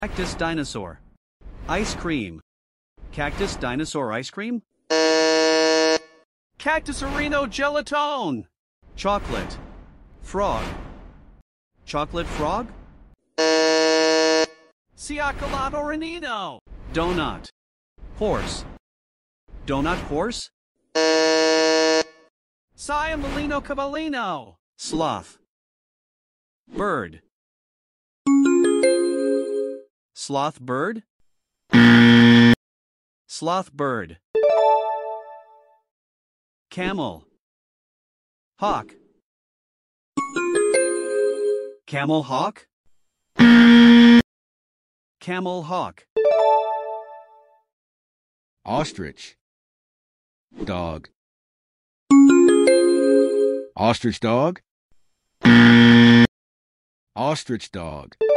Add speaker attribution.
Speaker 1: Cactus dinosaur. Ice cream. Cactus dinosaur ice cream? Cactusorino gelatone. Chocolate. Frog. Chocolate frog? Ciacolato orinino. Donut. Horse. Donut horse? Ciamolino cavallino. Sloth. Bird. Sloth bird? Sloth bird. Camel. Hawk. Camel hawk? Camel hawk.
Speaker 2: Ostrich. Dog. Ostrich dog. Ostrich dog.